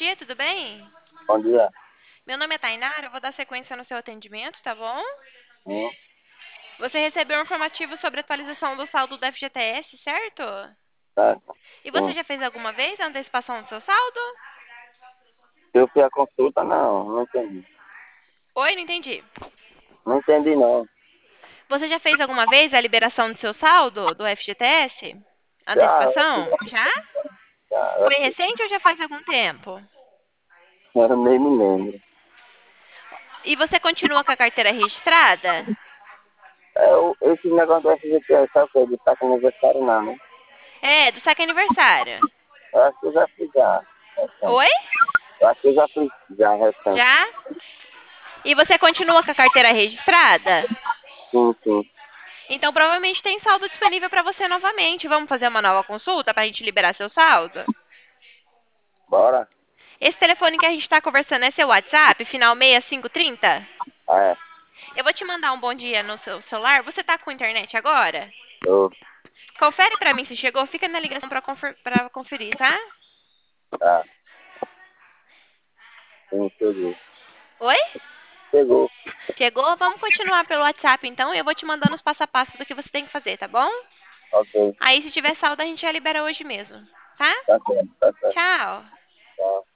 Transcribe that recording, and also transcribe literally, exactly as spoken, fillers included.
dia, tudo bem? Bom dia. Meu nome é Tainara, eu vou dar sequência no seu atendimento, tá bom? Hum, Você recebeu um informativo sobre a atualização do saldo do F G T S, certo? certo. E você Sim. já fez alguma vez a antecipação do seu saldo? Eu fui à consulta, não, não entendi. Oi, não entendi. Não entendi, não. Você já fez alguma vez a liberação do seu saldo do F G T S? Já, eu acho que Antecipação? Já? já, eu Foi acho que recente ou já faz algum tempo? eu nem me lembro. E você continua com a carteira registrada? É, o- esse negócio do F G T S, sabe o que? De estar com aniversário, não, né? É, do saque aniversário. Eu acho que eu já fiz já, recente. Oi? Eu acho que eu já fiz já, recente. Já? E você continua com a carteira registrada? Sim, sim. Então, provavelmente tem saldo disponível para você novamente. Vamos fazer uma nova consulta para a gente liberar seu saldo? Bora? Esse telefone que a gente está conversando é seu WhatsApp, final seis cinco três zero? Ah, é. Eu vou te mandar um bom dia no seu celular. Você tá com internet agora? Eu, Confere para mim se chegou. Fica na ligação para confer conferir, tá? tá. Sim, chegou. Oi? Chegou. Chegou? Vamos continuar pelo WhatsApp então. Eu vou te mandando os passo a passo do que você tem que fazer, tá bom? Ok. Aí, se tiver saldo, a gente já libera hoje mesmo, tá? Tá certo, tá certo. Tchau. Tá.